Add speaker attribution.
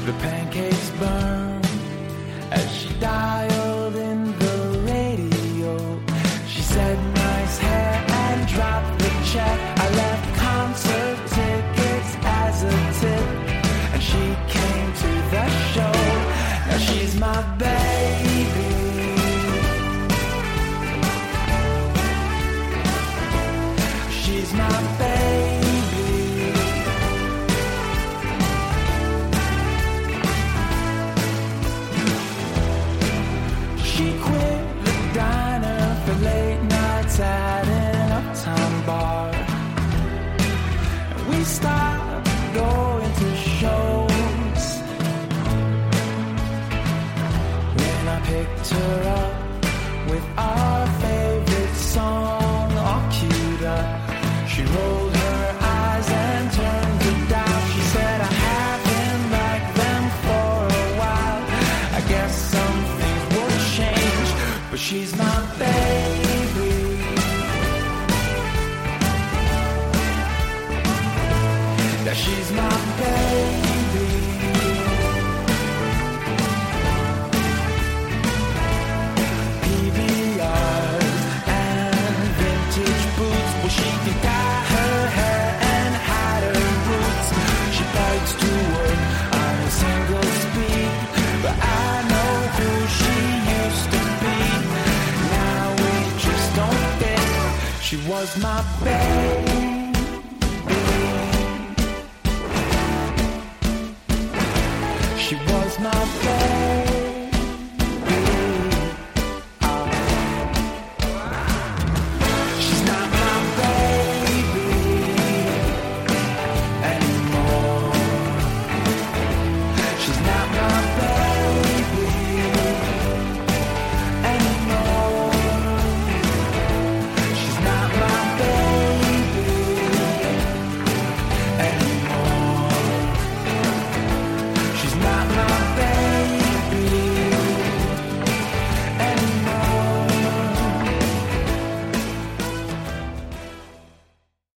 Speaker 1: The pancakes burn as she dialed in the radio. She said nice hair and dropped the check. I left concert tickets as a tip, and she came to the show. Now she's my baby. She's my baby. She quit the diner for late nights at an uptown bar. And we stopped going to shows. When I picked her up with our favorite song all queued up, she rolled her eyes and turned to doubt. She said, I haven't liked them for a while. I guess some things will change, but she's my baby. Now she's my baby. PBRs and vintage boots. Well, she can dye her hair and hide her roots. She bikes to work on a single speed, but I know who she used to be. Now we just don't fit. She was my baby. She was my baby.